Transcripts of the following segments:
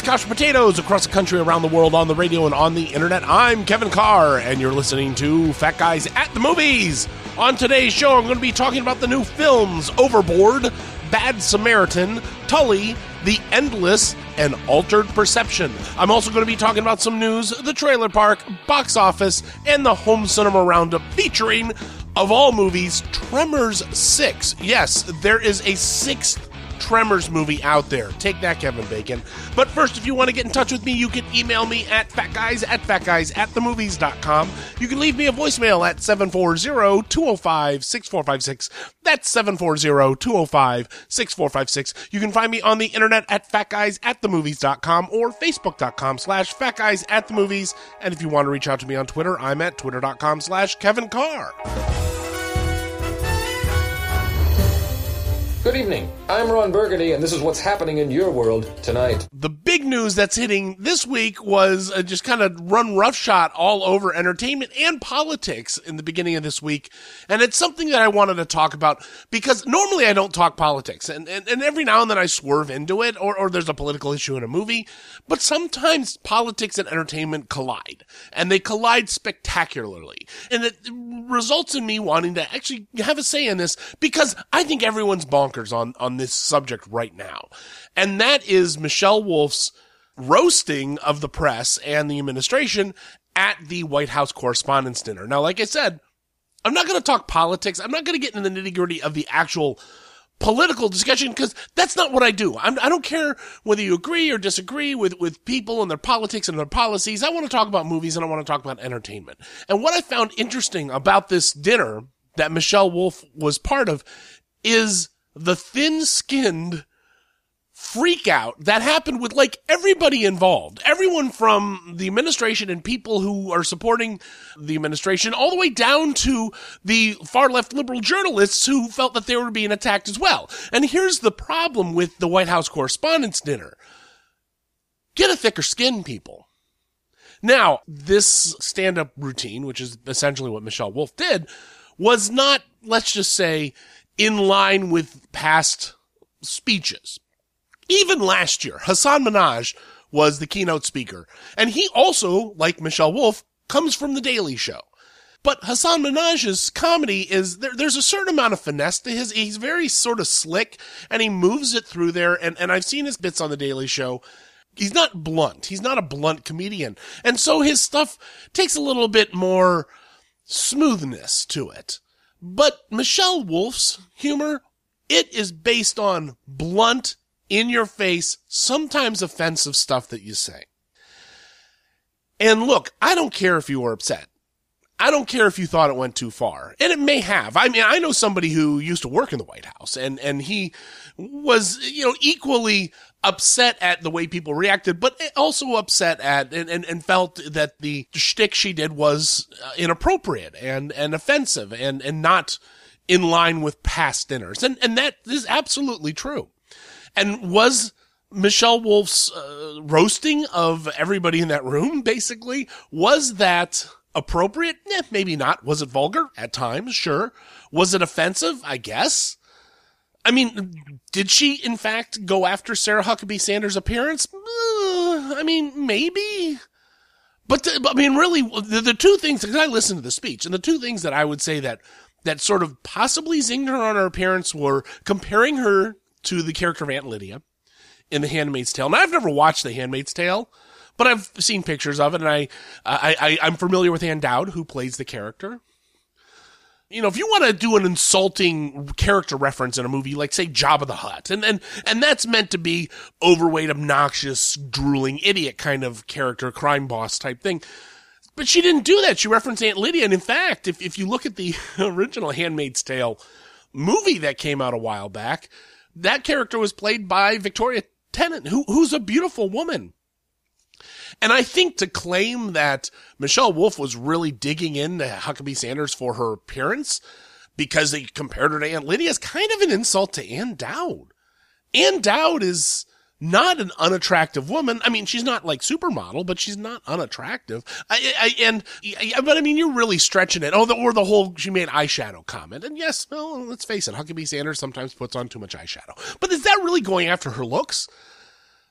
couch potatoes across the country, around the world, on the radio, and on the internet. I'm Kevin Carr, and you're listening to Fat Guys at the Movies. On today's show, I'm going to be talking about the new films Overboard, Bad Samaritan, Tully, The Endless, and Altered Perception. I'm also going to be talking about some news, the trailer park, box office, and the home cinema roundup featuring, of all movies, Tremors 6. Yes, there is a sixth Tremors movie out there. Take that, Kevin Bacon. But first, if you want to get in touch with me, you can email me at fatguys@themovies.com. You can leave me a voicemail at 740-205-6456. That's 740-205-6456. You can find me on the internet at fatguys@themovies.com or facebook.com/fatguysatthemovies. And if you want to reach out to me on Twitter, I'm at twitter.com/Kevin Carr. Good evening. I'm Ron Burgundy, and this is what's happening in your world tonight. The big news that's hitting this week was just kind of run roughshod all over entertainment and politics in the beginning of this week. And it's something that I wanted to talk about because normally I don't talk politics. And every now and then I swerve into it or there's a political issue in a movie. But sometimes politics and entertainment collide. And they collide spectacularly. And it results in me wanting to actually have a say in this because I think everyone's bonkers on this subject right now. And that is Michelle Wolf's roasting of the press and the administration at the White House Correspondents' Dinner. Now, like I said, I'm not going to talk politics. I'm not going to get into the nitty-gritty of the actual political discussion because that's not what I do. I don't care whether you agree or disagree with people and their politics and their policies. I want to talk about movies and I want to talk about entertainment. And what I found interesting about this dinner that Michelle Wolf was part of is the thin-skinned freak out that happened with like everybody involved. Everyone from the administration and people who are supporting the administration all the way down to the far-left liberal journalists who felt that they were being attacked as well. And here's the problem with the White House Correspondents' Dinner. Get a thicker skin, people. Now, this stand-up routine, which is essentially what Michelle Wolf did, was not, let's just say, in line with past speeches. Even last year, Hasan Minhaj was the keynote speaker. And he also, like Michelle Wolf, comes from The Daily Show. But Hasan Minhaj's comedy is, there's a certain amount of finesse to he's very sort of slick, and he moves it through there, and I've seen his bits on The Daily Show. He's not blunt. He's not a blunt comedian. And so his stuff takes a little bit more smoothness to it. But Michelle Wolf's humor, it is based on blunt, in-your-face, sometimes offensive stuff that you say. And look, I don't care if you were upset. I don't care if you thought it went too far. And it may have. I mean, I know somebody who used to work in the White House, and he was, equally upset at the way people reacted, but also upset at and felt that the shtick she did was inappropriate and offensive and not in line with past dinners. And that is absolutely true. And was Michelle Wolf's roasting of everybody in that room, basically, was that appropriate? Maybe not. Was it vulgar? At times, sure. Was it offensive? I guess. I mean, did she, in fact, go after Sarah Huckabee Sanders' appearance? Maybe. But, really, the two things, because I listened to the speech, and the two things that I would say that sort of possibly zinged her on her appearance were comparing her to the character of Aunt Lydia in The Handmaid's Tale. Now, I've never watched The Handmaid's Tale, but I've seen pictures of it, and I'm familiar with Ann Dowd, who plays the character. If you want to do an insulting character reference in a movie, like, say, Jabba the Hutt, and that's meant to be overweight, obnoxious, drooling, idiot kind of character, crime boss type thing. But she didn't do that. She referenced Aunt Lydia, and in fact, if you look at the original Handmaid's Tale movie that came out a while back, that character was played by Victoria Tennant, who's a beautiful woman. And I think to claim that Michelle Wolf was really digging into Huckabee Sanders for her appearance because they compared her to Aunt Lydia is kind of an insult to Ann Dowd. Ann Dowd is not an unattractive woman. I mean, she's not like supermodel, but she's not unattractive. But you're really stretching it. Or the whole, she made eyeshadow comment. And yes, well, let's face it, Huckabee Sanders sometimes puts on too much eyeshadow. But is that really going after her looks?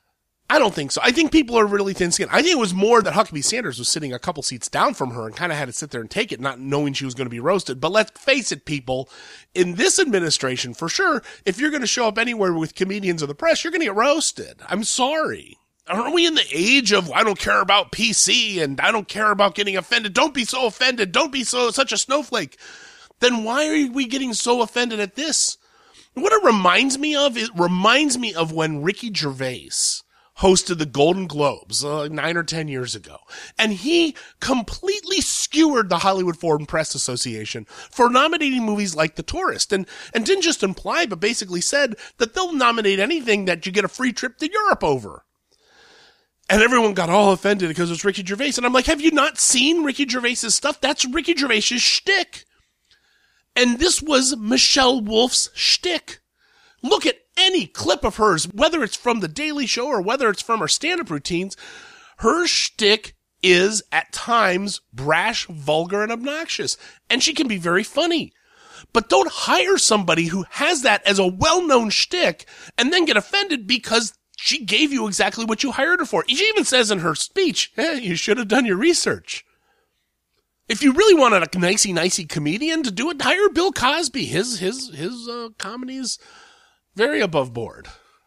I don't think so. I think people are really thin-skinned. I think it was more that Huckabee Sanders was sitting a couple seats down from her and kind of had to sit there and take it, not knowing she was going to be roasted. But let's face it, people, in this administration, for sure, if you're going to show up anywhere with comedians or the press, you're going to get roasted. I'm sorry. Aren't we in the age of, I don't care about PC and I don't care about getting offended? Don't be so offended. Don't be such a snowflake. Then why are we getting so offended at this? What it reminds me of when Ricky Gervais hosted the Golden Globes 9 or 10 years ago. And he completely skewered the Hollywood Foreign Press Association for nominating movies like The Tourist. And didn't just imply, but basically said that they'll nominate anything that you get a free trip to Europe over. And everyone got all offended because it's Ricky Gervais. And I'm like, have you not seen Ricky Gervais's stuff? That's Ricky Gervais's shtick. And this was Michelle Wolf's shtick. Look at any clip of hers, whether it's from The Daily Show or whether it's from her stand-up routines. Her shtick is, at times, brash, vulgar, and obnoxious. And she can be very funny. But don't hire somebody who has that as a well-known shtick and then get offended because she gave you exactly what you hired her for. She even says in her speech, you should have done your research. If you really wanted a nicey comedian to do it, hire Bill Cosby. His comedy's very above board.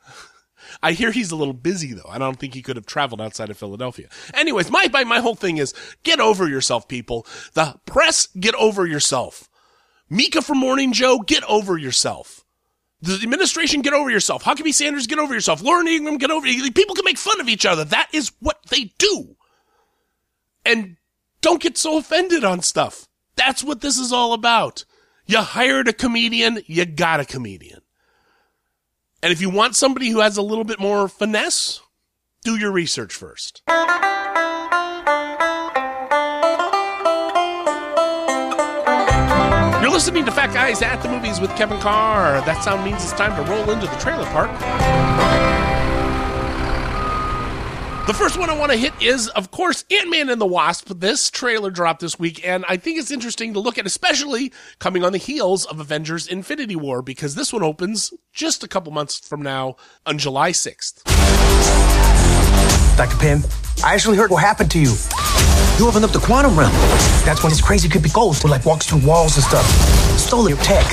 I hear he's a little busy, though. I don't think he could have traveled outside of Philadelphia. Anyways, my whole thing is, get over yourself, people. The press, get over yourself. Mika from Morning Joe, get over yourself. The administration, get over yourself. Huckabee Sanders, get over yourself. Lauren Ingram, get over yourself. People can make fun of each other. That is what they do. And don't get so offended on stuff. That's what this is all about. You hired a comedian, you got a comedian. And if you want somebody who has a little bit more finesse, do your research first. You're listening to Fat Guys at the Movies with Kevin Carr. That sound means it's time to roll into the trailer park. The first one I want to hit is, of course, Ant-Man and the Wasp. This trailer dropped this week, and I think it's interesting to look at, especially coming on the heels of Avengers Infinity War, because this one opens just a couple months from now on July 6th. Dr. Pym, I actually heard what happened to you. You opened up the quantum realm. That's when this crazy creepy ghost who walks through walls and stuff stole your tech.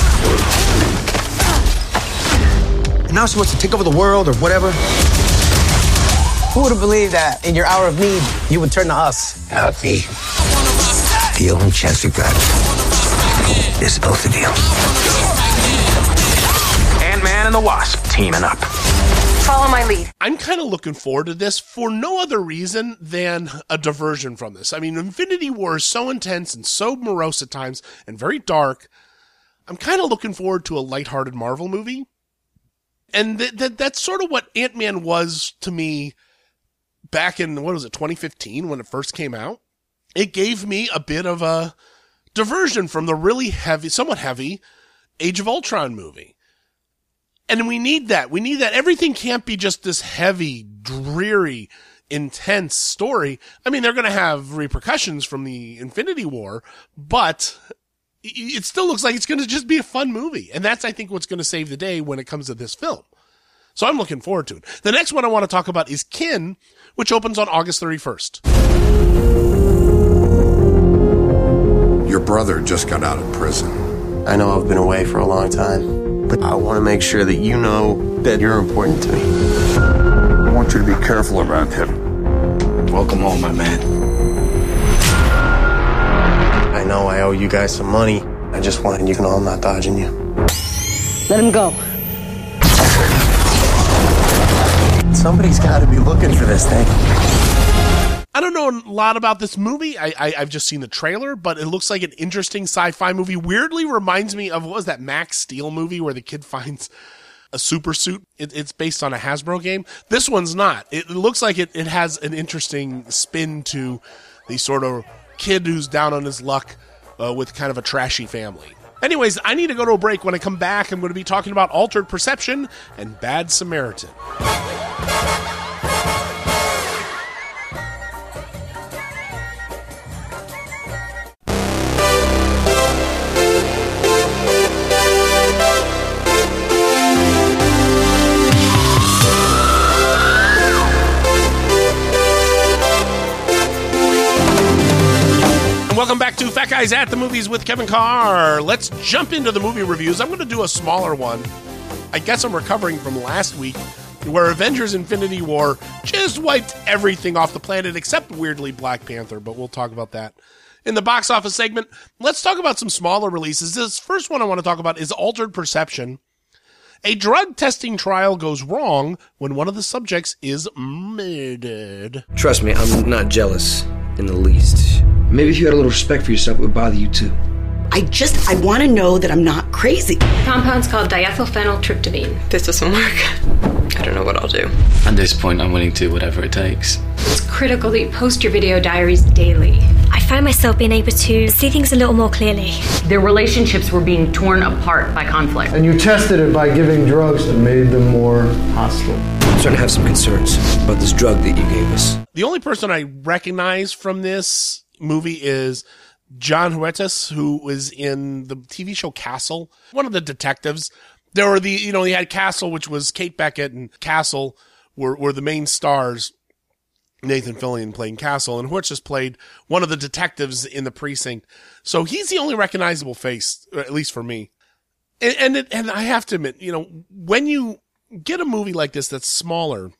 And now she wants to take over the world or whatever. Who would have believed that in your hour of need, you would turn to us? Not me. The only chance we've got is both of you. Ant-Man and the Wasp teaming up. Follow my lead. I'm kind of looking forward to this for no other reason than a diversion from this. I mean, Infinity War is so intense and so morose at times and very dark. I'm kind of looking forward to a lighthearted Marvel movie. And that's sort of what Ant-Man was to me back in, 2015 when it first came out. It gave me a bit of a diversion from the really heavy, somewhat heavy Age of Ultron movie. And we need that. We need that. Everything can't be just this heavy, dreary, intense story. I mean, they're going to have repercussions from the Infinity War, but it still looks like it's going to just be a fun movie. And that's, I think, what's going to save the day when it comes to this film. So I'm looking forward to it. The next one I want to talk about is Kin, which opens on August 31st. Your brother just got out of prison. I know I've been away for a long time, but I want to make sure that you know that you're important to me. I want you to be careful around him. Welcome home, my man. I know I owe you guys some money. I just wanted you to know I'm not dodging you. Let him go. Somebody's got to be looking for this thing. I don't know a lot about this movie. I've just seen the trailer, but it looks like an interesting sci-fi movie. Weirdly reminds me of, what was that Max Steel movie where the kid finds a super suit? It's based on a Hasbro game. This one's not. It looks like it has an interesting spin to the sort of kid who's down on his luck with kind of a trashy family. Anyways, I need to go to a break. When I come back, I'm going to be talking about Altered Perception and Bad Samaritan. Welcome back to Fat Guys at the Movies with Kevin Carr. Let's jump into the movie reviews. I'm going to do a smaller one. I guess I'm recovering from last week where Avengers Infinity War just wiped everything off the planet except, weirdly, Black Panther, but we'll talk about that. In the box office segment, let's talk about some smaller releases. This first one I want to talk about is Altered Perception. A drug testing trial goes wrong when one of the subjects is murdered. Trust me, I'm not jealous in the least. Maybe if you had a little respect for yourself, it would bother you too. I want to know that I'm not crazy. The compound's called diethylphenyltryptamine. This doesn't work. I don't know what I'll do. At this point, I'm willing to do whatever it takes. It's critical that you post your video diaries daily. I find myself being able to see things a little more clearly. Their relationships were being torn apart by conflict. And you tested it by giving drugs that made them more hostile. I'm starting to have some concerns about this drug that you gave us. The only person I recognize from this movie is John Huertas, who was in the TV show Castle, one of the detectives. There were you had Castle, which was Kate Beckett, and Castle were the main stars. Nathan Fillion playing Castle, and Huertas played one of the detectives in the precinct. So he's the only recognizable face, at least for me. And I have to admit, when you get a movie like this that's smaller,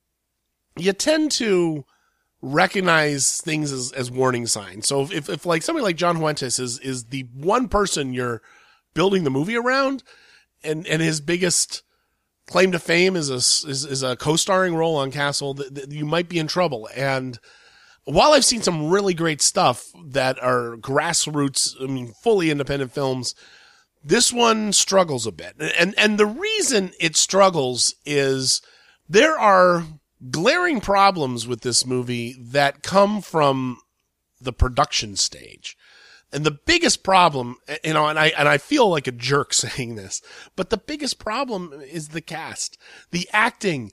you tend to recognize things as warning signs. So if like somebody like John Huertas is the one person you're building the movie around, and his biggest claim to fame is a co-starring role on Castle, that you might be in trouble. And while I've seen some really great stuff that are grassroots, fully independent films, this one struggles a bit. And the reason it struggles is there are glaring problems with this movie that come from the production stage. And the biggest problem, and I feel like a jerk saying this, but the biggest problem is the cast. The acting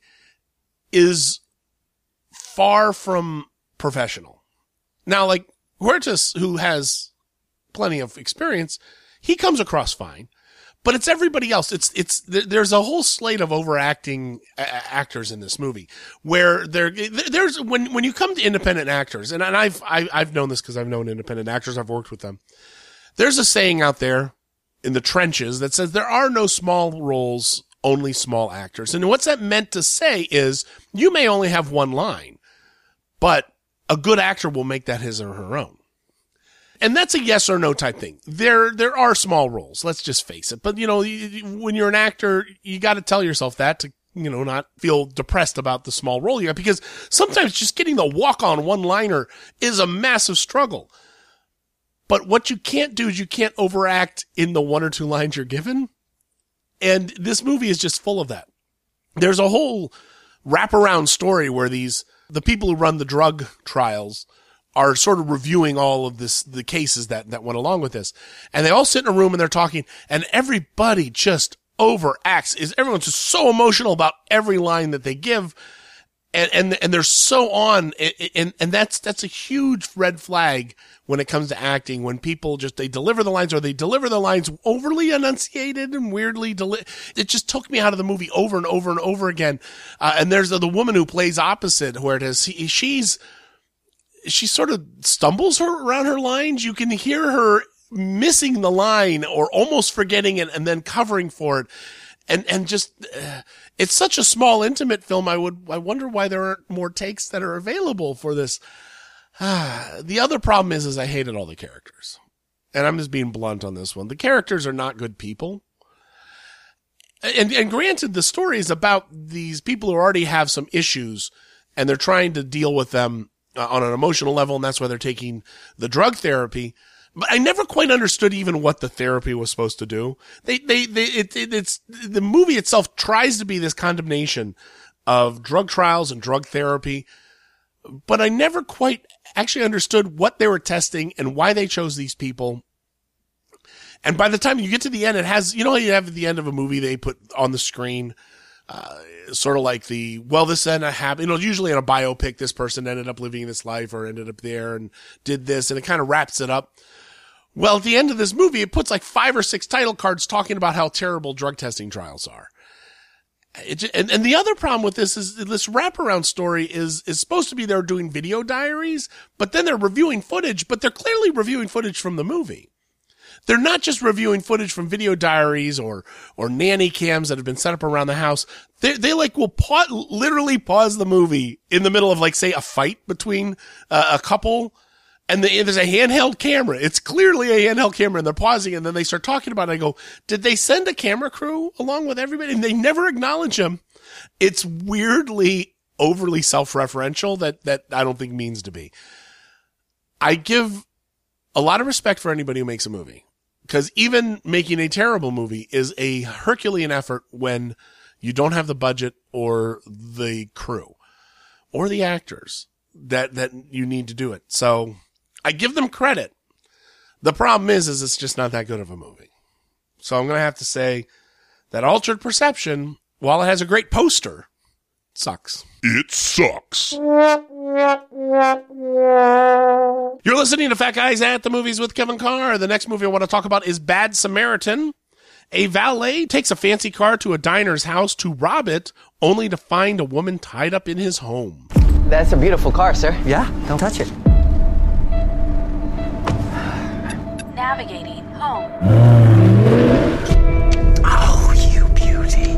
is far from professional. Now, like Huertas, who has plenty of experience, he comes across fine. But it's everybody else. There's a whole slate of overacting actors in this movie where there's when you come to independent actors, and I've known this because I've known independent actors. I've worked with them. There's a saying out there in the trenches that says there are no small roles, only small actors. And what's that meant to say is you may only have one line, but a good actor will make that his or her own. And that's a yes or no type thing. There are small roles. Let's just face it. But, when you're an actor, you got to tell yourself that to, not feel depressed about the small role you got, because sometimes just getting the walk-on one-liner is a massive struggle. But what you can't do is you can't overact in the one or two lines you're given. And this movie is just full of that. There's a whole wraparound story where the people who run the drug trials are sort of reviewing all of the cases that went along with this. And they all sit in a room and they're talking, and everybody just overacts. Everyone's just so emotional about every line that they give. And they're so on. And that's a huge red flag when it comes to acting, when people they deliver the lines, or they deliver the lines overly enunciated and weirdly it just took me out of the movie over and over and over again. And there's the woman who plays opposite Huertas. She sort of stumbles around her lines. You can hear her missing the line or almost forgetting it and then covering for it. And just, it's such a small, intimate film. I wonder why there aren't more takes that are available for this. The other problem is I hated all the characters. And I'm just being blunt on this one. The characters are not good people. And granted, the story is about these people who already have some issues and they're trying to deal with them on an emotional level, and that's why they're taking the drug therapy. But I never quite understood even what the therapy was supposed to do. It's the movie itself tries to be this condemnation of drug trials and drug therapy, but I never quite actually understood what they were testing and why they chose these people. And by the time you get to the end, it has, how you have at the end of a movie, they put on the screen, sort of like this ended up happening. Usually in a biopic, this person ended up living this life or ended up there and did this, and it kind of wraps it up. Well, at the end of this movie, it puts like 5 or 6 title cards talking about how terrible drug testing trials are. And the other problem with this is this wraparound story is supposed to be they're doing video diaries, but then they're reviewing footage, but they're clearly reviewing footage from the movie. They're not just reviewing footage from video diaries or nanny cams that have been set up around the house. They like will literally pause the movie in the middle of, like, say, a fight between a couple, and there's a handheld camera. It's clearly a handheld camera, and they're pausing, and then they start talking about it. I go, did they send a camera crew along with everybody? And they never acknowledge them. It's weirdly overly self-referential that I don't think means to be. I give a lot of respect for anybody who makes a movie, because even making a terrible movie is a Herculean effort when you don't have the budget or the crew or the actors that you need to do it. So I give them credit. The problem is it's just not that good of a movie. So I'm going to have to say that Altered Perception, while it has a great poster, sucks. It sucks. You're listening to Fat Guys at the Movies with Kevin Carr. The next movie I want to talk about is Bad Samaritan. A valet takes a fancy car to a diner's house to rob it, only to find a woman tied up in his home. That's a beautiful car, sir. Yeah, don't touch it. Navigating home. Oh, you beauty.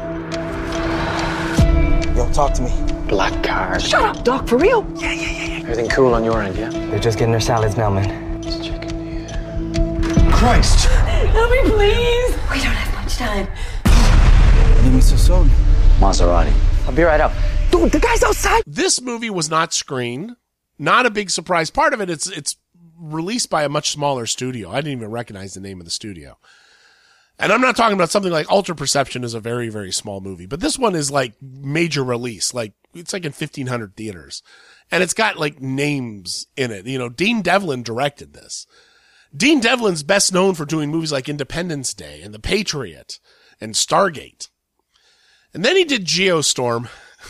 Yo, talk to me. Black car. Shut up, Doc, for real? Yeah. Everything cool on your end, yeah? They're just getting their salads now, man. Just checking. Christ! Help me, please. We don't have much time. Leave me so soon. Maserati. I'll be right up. Dude, the guy's outside! This movie was not screened. Not a big surprise. Part of it, it's released by a much smaller studio. I didn't even recognize the name of the studio. And I'm not talking about something like Altered Perception is a very, very small movie, but this one is like major release. Like, it's like in 1,500 theaters. And it's got like names in it. You know, Dean Devlin directed this. Dean Devlin's best known for doing movies like Independence Day and The Patriot and Stargate. And then he did Geostorm.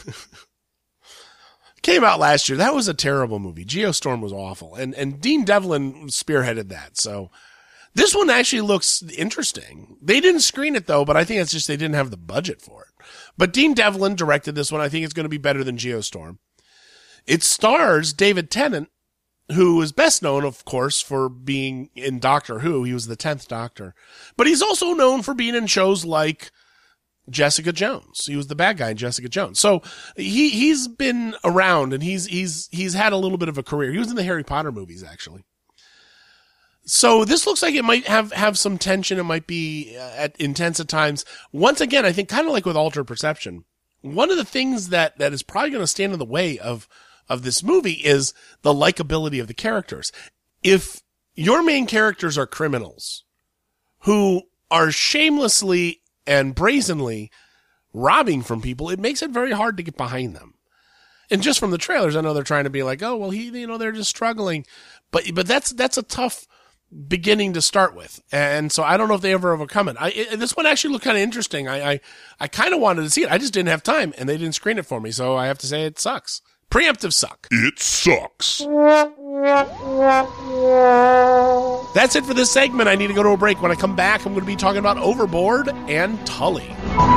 Came out last year. That was a terrible movie. Geostorm was awful. And Dean Devlin spearheaded that. So this one actually looks interesting. They didn't screen it though, but I think it's just they didn't have the budget for it. But Dean Devlin directed this one. I think it's going to be better than Geostorm. It stars David Tennant, who is best known, of course, for being in Doctor Who. He was the 10th Doctor. But he's also known for being in shows like Jessica Jones. He was the bad guy in Jessica Jones. So he's been around, and he's had a little bit of a career. He was in the Harry Potter movies, actually. So this looks like it might have some tension. It might be intense at times. Once again, I think kind of like with Altered Perception, one of the things that is probably going to stand in the way of this movie is the likability of the characters. If your main characters are criminals who are shamelessly and brazenly robbing from people, it makes it very hard to get behind them. And just from the trailers, I know they're trying to be like, oh, well, they're just struggling. But that's a tough beginning to start with. And so I don't know if they ever overcome it. This one actually looked kind of interesting. I kind of wanted to see it. I just didn't have time, and they didn't screen it for me. So I have to say it sucks. Preemptive suck. It sucks. That's it for this segment. I need to go to a break. When I come back, I'm going to be talking about Overboard and Tully.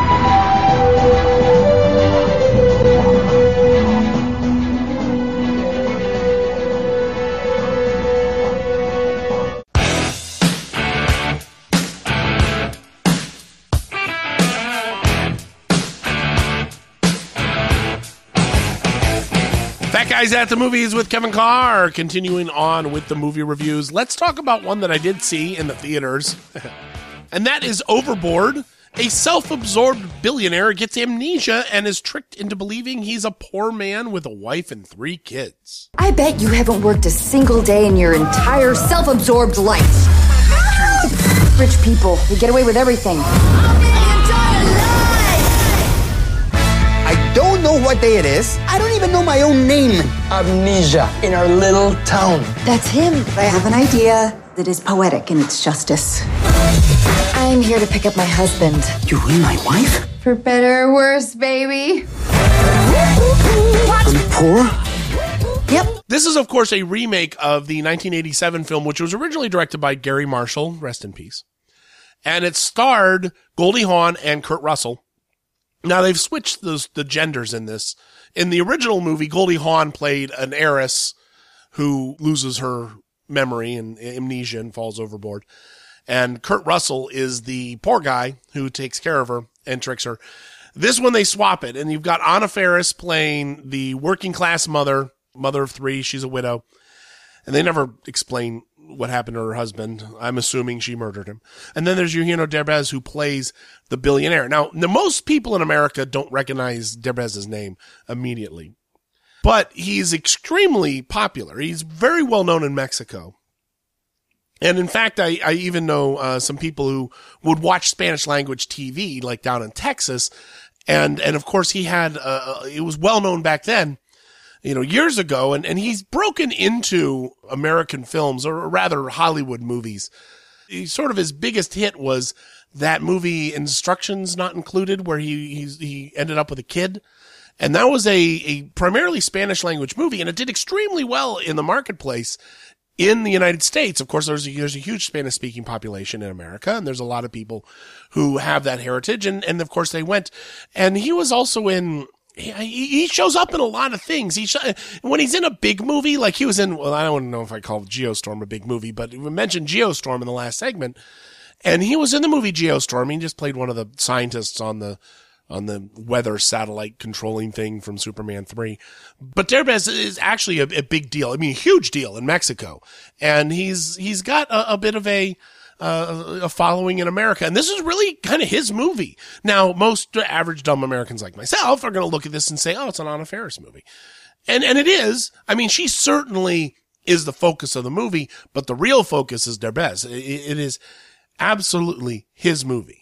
Fat Guys at the Movies with Kevin Carr. Continuing on with the movie reviews, let's talk about one that I did see in the theaters. And that is Overboard. A self-absorbed billionaire gets amnesia and is tricked into believing he's a poor man with a wife and 3 kids. I bet you haven't worked a single day in your entire self-absorbed life. Rich people, they get away with everything. I don't know what day it is. I don't even know my own name. Amnesia in our little town. That's him. I have an idea that is poetic in its justice. I'm here to pick up my husband. You and my wife? For better or worse, baby. I'm poor? Yep. This is, of course, a remake of the 1987 film, which was originally directed by Gary Marshall, rest in peace. And it starred Goldie Hawn and Kurt Russell. Now, they've switched the genders in this. In the original movie, Goldie Hawn played an heiress who loses her memory and amnesia and falls overboard. And Kurt Russell is the poor guy who takes care of her and tricks her. This one, they swap it, and you've got Anna Faris playing the working class mother of 3. She's a widow. And they never explain what happened to her husband. I'm assuming she murdered him. And then there's Eugenio Derbez, who plays the billionaire. Now, most people in America don't recognize Derbez's name immediately. But he's extremely popular. He's very well known in Mexico. And in fact, I even know some people who would watch Spanish language TV, like down in Texas. And of course, he had, it was well known back then, years ago. And he's broken into American films, or rather Hollywood movies. His biggest hit was that movie Instructions Not Included, where he ended up with a kid. And that was a primarily Spanish language movie, and it did extremely well in the marketplace in the United States. Of course, there's a huge Spanish speaking population in America, and there's a lot of people who have that heritage. And of course they went, and he was also he shows up in a lot of things. When he's in a big movie, like he was in, well, I don't know if I call Geostorm a big movie, but we mentioned Geostorm in the last segment, and he was in the movie Geostorm. He just played one of the scientists on the weather satellite controlling thing from Superman 3. But Derbez is actually a big deal. I mean, a huge deal in Mexico. And he's got a bit of a following in America. And this is really kind of his movie. Now, most average dumb Americans like myself are going to look at this and say, oh, it's an Anna Faris movie. And it is. I mean, she certainly is the focus of the movie, but the real focus is Derbez. It is absolutely his movie.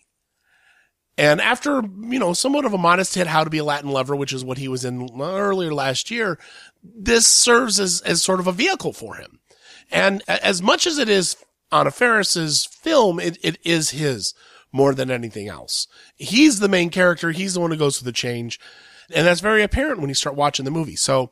And after, somewhat of a modest hit, How to Be a Latin Lover, which is what he was in earlier last year, this serves as sort of a vehicle for him. And as much as it is Anna Faris's film, it is his more than anything else. He's the main character. He's the one who goes through the change. And that's very apparent when you start watching the movie. So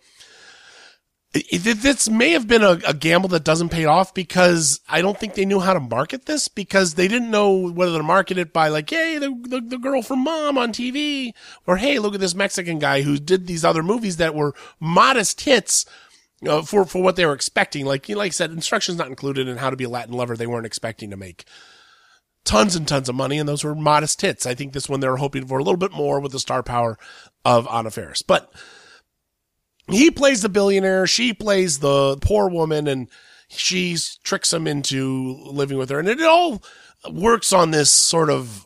this may have been a gamble that doesn't pay off, because I don't think they knew how to market this, because they didn't know whether to market it by like, hey, the girl from Mom on TV, or hey, look at this Mexican guy who did these other movies that were modest hits for what they were expecting. Like I said, Instructions Not Included and How to Be a Latin Lover, they weren't expecting to make tons and tons of money, and those were modest hits. I think this one they were hoping for a little bit more with the star power of Anna Faris. But he plays the billionaire, she plays the poor woman, and she tricks him into living with her. And it all works on this sort of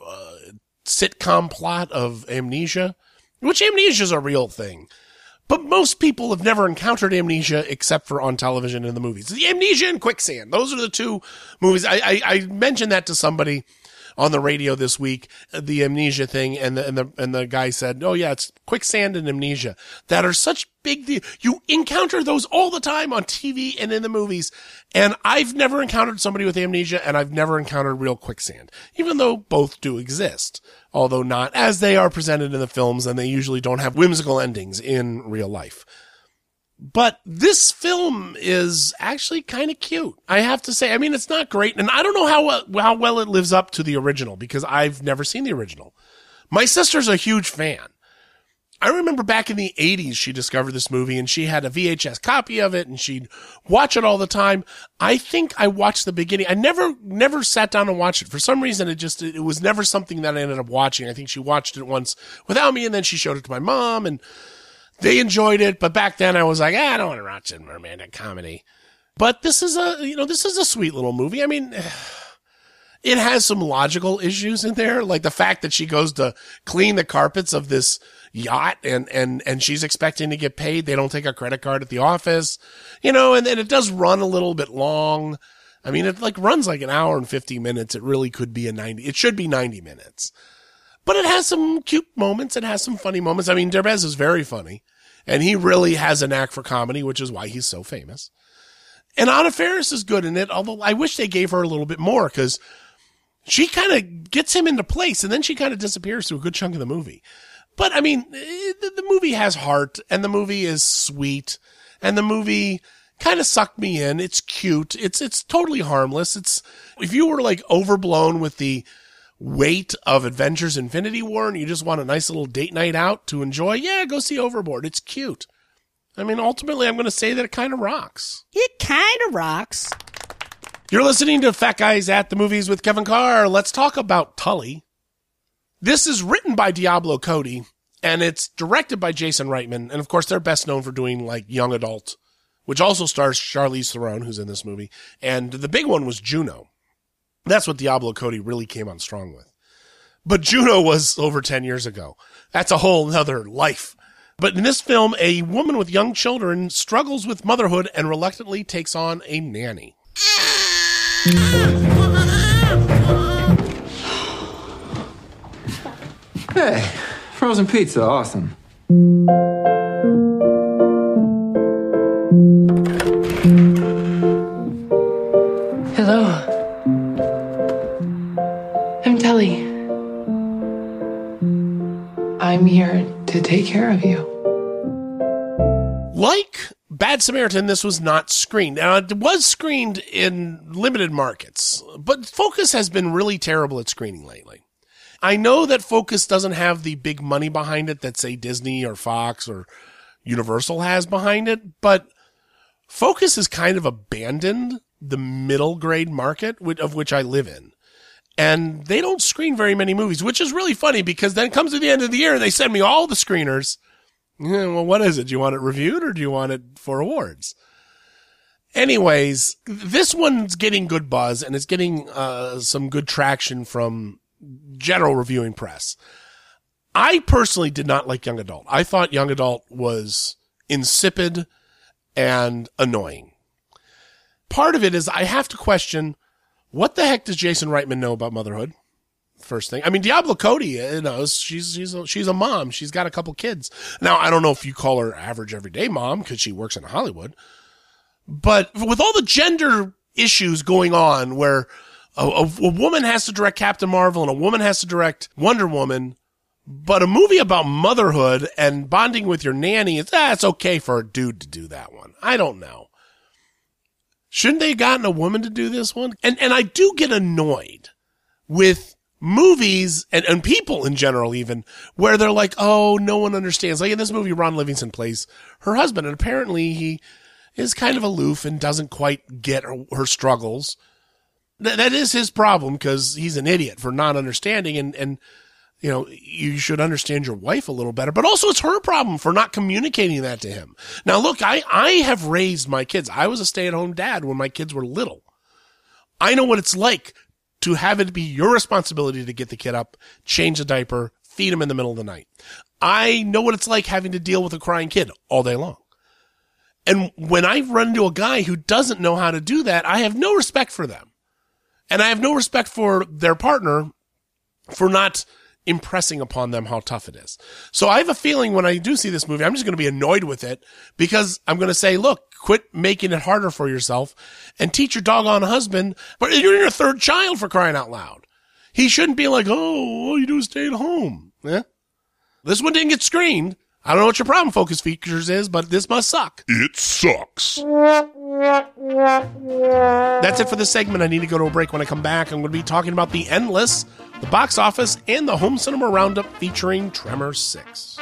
sitcom plot of amnesia, which amnesia is a real thing. But most people have never encountered amnesia except for on television and the movies. The Amnesia and Quicksand, those are the two movies. I mentioned that to somebody on the radio this week, the amnesia thing, and the guy said, oh yeah, it's Quicksand and Amnesia that are such big deal. You encounter those all the time on TV and in the movies. And I've never encountered somebody with amnesia, and I've never encountered real quicksand, even though both do exist, although not as they are presented in the films, and they usually don't have whimsical endings in real life. But this film is actually kind of cute, I have to say. I mean, it's not great, and I don't know how well it lives up to the original, because I've never seen the original. My sister's a huge fan. I remember back in the 80s, she discovered this movie, and she had a VHS copy of it, and she'd watch it all the time. I think I watched the beginning. I never sat down and watched it. For some reason, it was never something that I ended up watching. I think she watched it once without me, and then she showed it to my mom, and they enjoyed it. But back then I was like, I don't want to watch a romantic comedy. But this is a sweet little movie. I mean, it has some logical issues in there, like the fact that she goes to clean the carpets of this yacht and she's expecting to get paid. They don't take a credit card at the office, and it does run a little bit long. I mean, it runs like an hour and 50 minutes. It really could be it should be 90 minutes. But it has some cute moments. It has some funny moments. I mean, Derbez is very funny, and he really has a knack for comedy, which is why he's so famous. And Anna Faris is good in it, although I wish they gave her a little bit more, because she kind of gets him into place, and then she kind of disappears through a good chunk of the movie. But, I mean, the movie has heart, and the movie is sweet, and the movie kind of sucked me in. It's cute. It's totally harmless. If you were overblown with the weight of Avengers Infinity War and you just want a nice little date night out to enjoy, yeah, go see Overboard. It's cute. I mean, ultimately, I'm going to say that it kind of rocks. It kind of rocks. You're listening to Fat Guys at the Movies with Kevin Carr. Let's talk about Tully. This is written by Diablo Cody, and it's directed by Jason Reitman. And, of course, they're best known for doing, like, Young Adult, which also stars Charlize Theron, who's in this movie. And the big one was Juno. That's what Diablo Cody really came on strong with. But Juno was over 10 years ago. That's a whole other life. But in this film, a woman with young children struggles with motherhood and reluctantly takes on a nanny. Hey, frozen pizza, awesome. Hello. I'm Tully. I'm here to take care of you. Like Bad Samaritan, this was not screened. Now, it was screened in limited markets, but Focus has been really terrible at screening lately. I know that Focus doesn't have the big money behind it that, say, Disney or Fox or Universal has behind it, but Focus has kind of abandoned the middle grade market of which I live in. And they don't screen very many movies, which is really funny because then it comes to the end of the year and they send me all the screeners. Yeah, well, what is it? Do you want it reviewed or do you want it for awards? Anyways, this one's getting good buzz and it's getting some good traction from general reviewing press. I personally did not like Young Adult. I thought Young Adult was insipid and annoying. Part of it is I have to question, what the heck does Jason Reitman know about motherhood? First thing. I mean, Diablo Cody knows she's a mom. She's got a couple kids. Now, I don't know if you call her average everyday mom because she works in Hollywood. But with all the gender issues going on where a woman has to direct Captain Marvel and a woman has to direct Wonder Woman, but a movie about motherhood and bonding with your nanny, it's okay for a dude to do that one. I don't know. Shouldn't they have gotten a woman to do this one? And I do get annoyed with movies and people in general even where they're like, oh, no one understands. Like in this movie, Ron Livingston plays her husband and apparently he is kind of aloof and doesn't quite get her struggles. That is his problem because he's an idiot for not understanding and you know, you should understand your wife a little better, but also it's her problem for not communicating that to him. Now, look, I have raised my kids. I was a stay-at-home dad when my kids were little. I know what it's like to have it be your responsibility to get the kid up, change the diaper, feed him in the middle of the night. I know what it's like having to deal with a crying kid all day long. And when I run into a guy who doesn't know how to do that, I have no respect for them. And I have no respect for their partner for not impressing upon them how tough it is. So I have a feeling when I do see this movie, I'm just going to be annoyed with it because I'm going to say, look, quit making it harder for yourself and teach your doggone husband, but you're your third child for crying out loud. He shouldn't be like, oh, all you do is stay at home. Yeah. This one didn't get screened. I don't know what your problem, Focus Features, is, but this must suck. It sucks. That's it for this segment. I need to go to a break. When I come back, I'm going to be talking about The Endless, the box office, and the home cinema roundup featuring Tremors 6.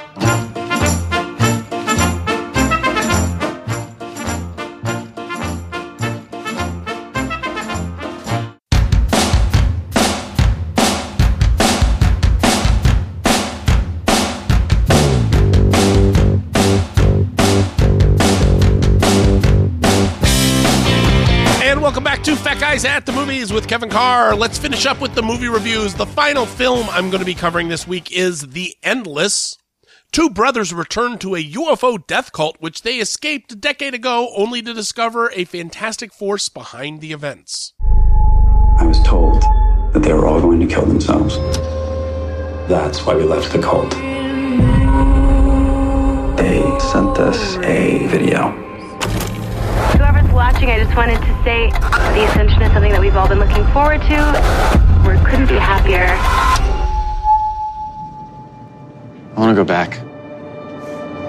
Welcome back to Fat Guys at the Movies with Kevin Carr. Let's finish up with the movie reviews. The final film I'm going to be covering this week is The Endless. Two brothers return to a UFO death cult which they escaped a decade ago only to discover a fantastic force behind the events. I was told that they were all going to kill themselves. That's why we left the cult. They sent us a video. Whoever's watching, I just wanted to say the Ascension is something that we've all been looking forward to. We couldn't be happier. I want to go back.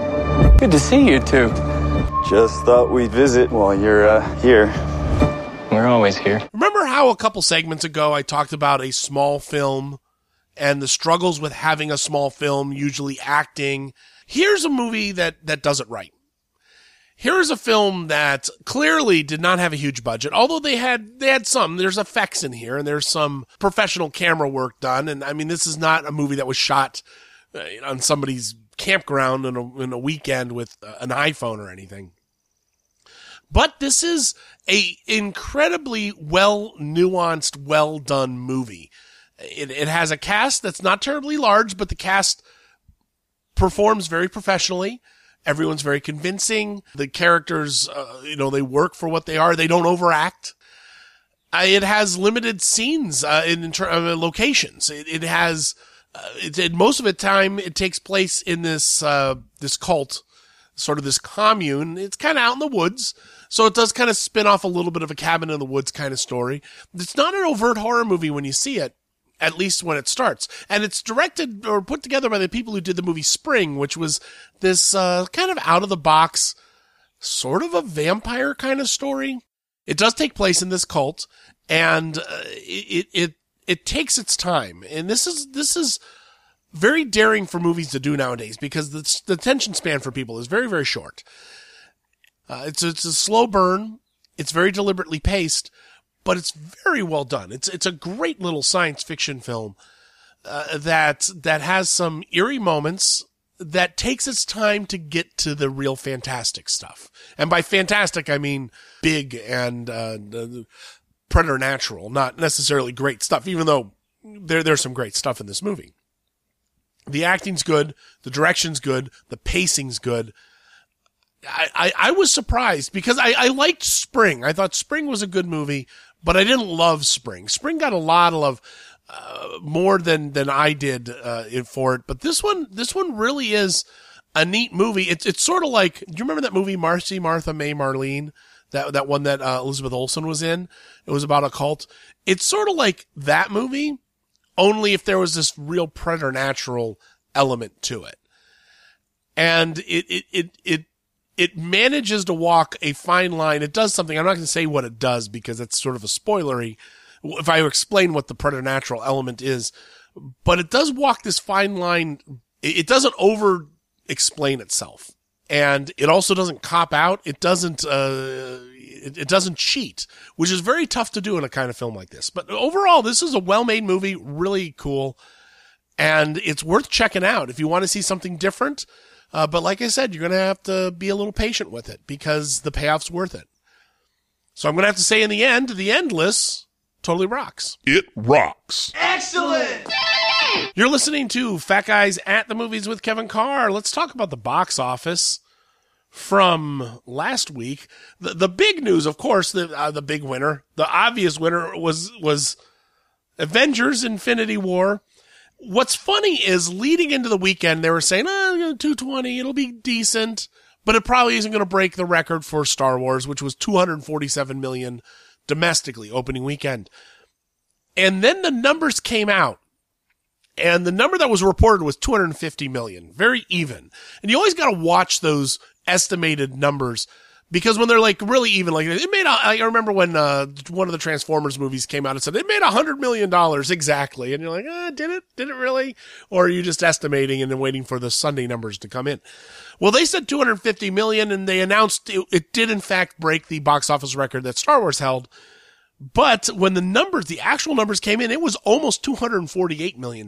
Good to see you two. Just thought we'd visit while you're here. We're always here. Remember how a couple segments ago I talked about a small film and the struggles with having a small film, usually acting? Here's a movie that does it right. Here's a film that clearly did not have a huge budget, although they had some. There's effects in here, and there's some professional camera work done. And I mean, this is not a movie that was shot on somebody's campground in a weekend with an iPhone or anything. But this is a incredibly well nuanced, well done movie. It has a cast that's not terribly large, but the cast performs very professionally. Everyone's very convincing. The characters, they work for what they are. They don't overact. It has limited scenes in locations. It has most of the time it takes place in this cult, sort of this commune. It's kind of out in the woods, so it does kind of spin off a little bit of a cabin in the woods kind of story. It's not an overt horror movie when you see it, at least when it starts. And it's directed or put together by the people who did the movie Spring, which was this kind of out-of-the-box, sort of a vampire kind of story. It does take place in this cult, and it takes its time. And this is very daring for movies to do nowadays, because the attention span for people is very, very short. It's a slow burn. It's very deliberately paced, but it's very well done. It's a great little science fiction film that has some eerie moments, that takes its time to get to the real fantastic stuff. And by fantastic, I mean big and preternatural, not necessarily great stuff, even though there's some great stuff in this movie. The acting's good, the direction's good, the pacing's good. I was surprised because I liked Spring. I thought Spring was a good movie, but I didn't love Spring. Spring got a lot of love, more than I did for it. But this one really is a neat movie. It's sort of like, do you remember that movie Marcy, Martha, May, Marlene? That one that Elizabeth Olsen was in? It was about a cult. It's sort of like that movie, only if there was this real preternatural element to it. And it manages to walk a fine line. It does something. I'm not going to say what it does because it's sort of a spoilery if I explain what the preternatural element is, but it does walk this fine line. It doesn't over explain itself, and it also doesn't cop out. It doesn't cheat, which is very tough to do in a kind of film like this. But overall, this is a well-made movie, really cool, and it's worth checking out if you want to see something different. But like I said, you're going to have to be a little patient with it because the payoff's worth it. So I'm going to have to say in the end, The Endless totally rocks. It rocks. Excellent! You're listening to Fat Guys at the Movies with Kevin Carr. Let's talk about the box office from last week. The big news, of course, the big winner, the obvious winner was Avengers Infinity War. What's funny is leading into the weekend, they were saying, 220, it'll be decent, but it probably isn't going to break the record for Star Wars, which was $247 million domestically opening weekend. And then the numbers came out, and the number that was reported was $250 million, very even. And you always got to watch those estimated numbers, because when they're like really even, like it made, I remember when one of the Transformers movies came out and said it made $100 million exactly, and you're like, did it really? Or are you just estimating and then waiting for the Sunday numbers to come in? Well, they said $250 million, and they announced it did in fact break the box office record that Star Wars held. But when the actual numbers came in, it was almost $248 million.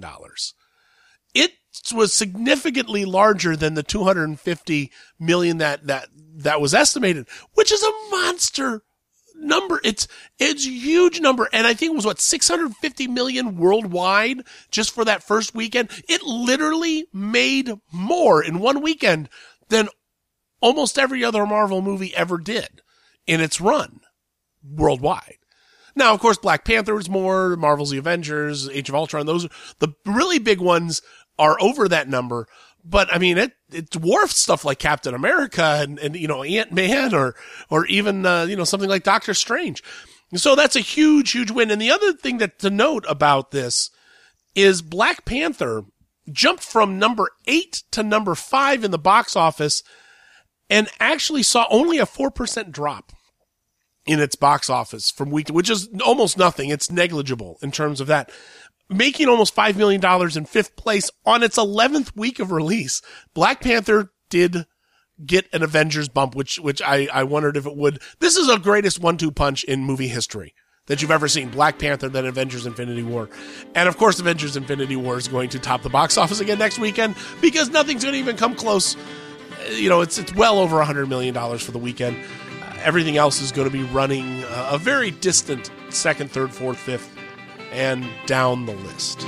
It was significantly larger than the $250 million that was estimated, which is a monster number. It's a huge number. And I think it was $650 million worldwide just for that first weekend. It literally made more in one weekend than almost every other Marvel movie ever did in its run worldwide. Now, of course, Black Panther was more, Marvel's The Avengers, Age of Ultron, those, the really big ones are over that number. But I mean, it dwarfs stuff like Captain America and Ant-Man or even, something like Doctor Strange. So that's a huge, huge win. And the other thing to note about this is Black Panther jumped from number 8 to number 5 in the box office and actually saw only a 4% drop. in its box office from week to, which is almost nothing. It's negligible in terms of that. Making almost $5 million in fifth place on its 11th week of release. Black Panther did get an Avengers bump, which I wondered if it would. This is the greatest 1-2 punch in movie history that you've ever seen. Black Panther, then Avengers Infinity War. And of course, Avengers Infinity War is going to top the box office again next weekend because nothing's going to even come close. You know, it's well over $100 million for the weekend. Everything else is going to be running a very distant second, third, fourth, fifth, and down the list.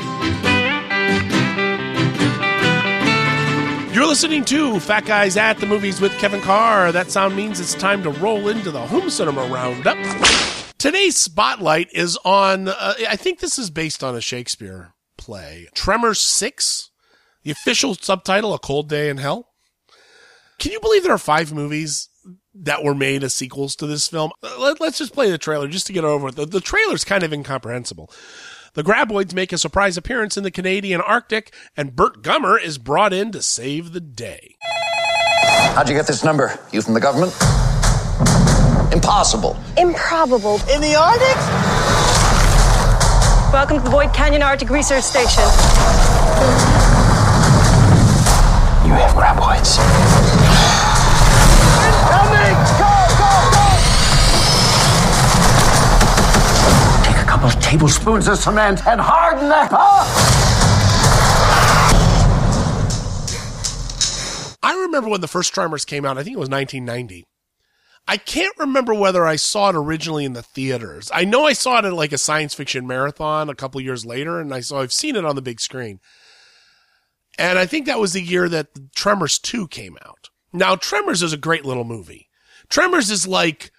You're listening to Fat Guys at the Movies with Kevin Carr. That sound means it's time to roll into the Home Cinema Roundup. Today's spotlight is on, I think this is based on a Shakespeare play, Tremors 6, the official subtitle, A Cold Day in Hell. Can you believe there are 5 movies that were made as sequels to this film? Let's just play the trailer just to get over it. The trailer's kind of incomprehensible. The Graboids make a surprise appearance in the Canadian Arctic, and Burt Gummer is brought in to save the day. How'd you get this number? You from the government? Impossible. Improbable. In the Arctic? Welcome to the Boyd Canyon Arctic Research Station. You have Graboids. Incoming! Go! Take a couple of tablespoons of cement and harden that pot! I remember when the first Tremors came out, I think it was 1990. I can't remember whether I saw it originally in the theaters. I know I saw it at like a science fiction marathon a couple years later, and I've seen it on the big screen. And I think that was the year that Tremors 2 came out. Now, Tremors is a great little movie. Tremors is like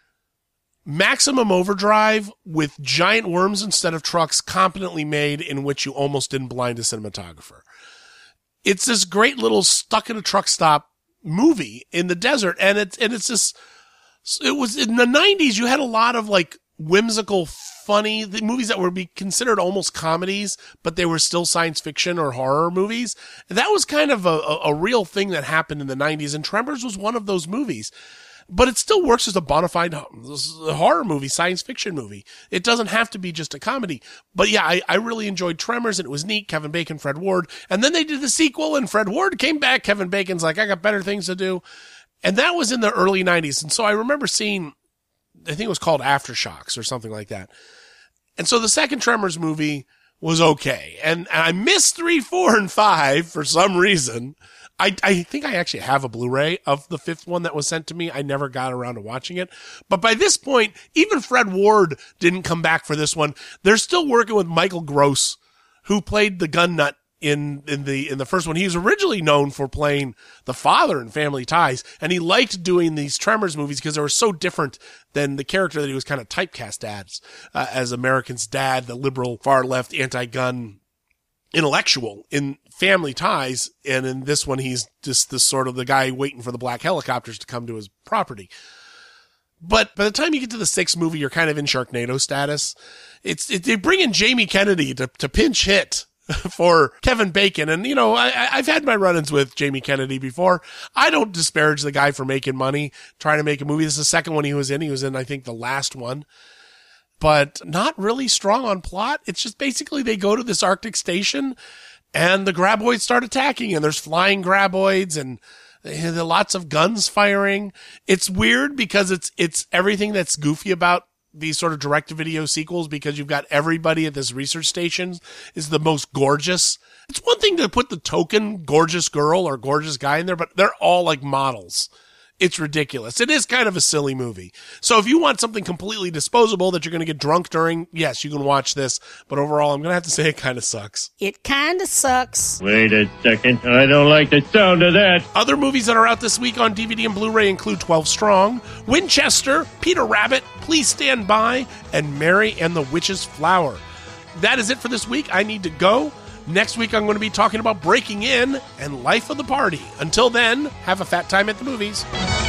Maximum Overdrive with giant worms instead of trucks, competently made, in which you almost didn't blind a cinematographer. It's this great little stuck in a truck stop movie in the desert, and it's this. It was in the 90s. You had a lot of like whimsical, funny movies that would be considered almost comedies, but they were still science fiction or horror movies. And that was kind of a real thing that happened in the 90s. And Tremors was one of those movies, but it still works as a bona fide horror movie, science fiction movie. It doesn't have to be just a comedy. But yeah, I really enjoyed Tremors, and it was neat. Kevin Bacon, Fred Ward. And then they did the sequel, and Fred Ward came back. Kevin Bacon's like, I got better things to do. And that was in the early 90s. And so I remember seeing, I think it was called Aftershocks or something like that. And so the second Tremors movie was okay. And I missed 3, 4, and 5 for some reason. I think I actually have a Blu-ray of the 5th one that was sent to me. I never got around to watching it. But by this point, even Fred Ward didn't come back for this one. They're still working with Michael Gross, who played the gun nut in the first one. He was originally known for playing the father in Family Ties, and he liked doing these Tremors movies because they were so different than the character that he was kind of typecast as American's dad, the liberal, far-left, anti-gun intellectual in Family Ties, and in this one he's just this sort of the guy waiting for the black helicopters to come to his property. But by the time you get to the 6th movie, you're kind of in Sharknado status. They bring in Jamie Kennedy to pinch hit for Kevin Bacon. And, you know, I've had my run-ins with Jamie Kennedy before. I don't disparage the guy for making money, trying to make a movie. This is the second one he was in. He was in, I think, the last one. But not really strong on plot. It's just basically they go to this Arctic station and the Graboids start attacking, and there's flying Graboids and there are lots of guns firing. It's weird because it's everything that's goofy about these sort of direct-to-video sequels, because you've got everybody at this research station is the most gorgeous. It's one thing to put the token gorgeous girl or gorgeous guy in there, but they're all like models. It's ridiculous. It is kind of a silly movie. So if you want something completely disposable that you're going to get drunk during, yes, you can watch this. But overall, I'm going to have to say it kind of sucks. It kind of sucks. Wait a second. I don't like the sound of that. Other movies that are out this week on DVD and Blu-ray include 12 Strong, Winchester, Peter Rabbit, Please Stand By, and Mary and the Witch's Flower. That is it for this week. I need to go. Next week, I'm going to be talking about Breaking In and Life of the Party. Until then, have a fat time at the movies.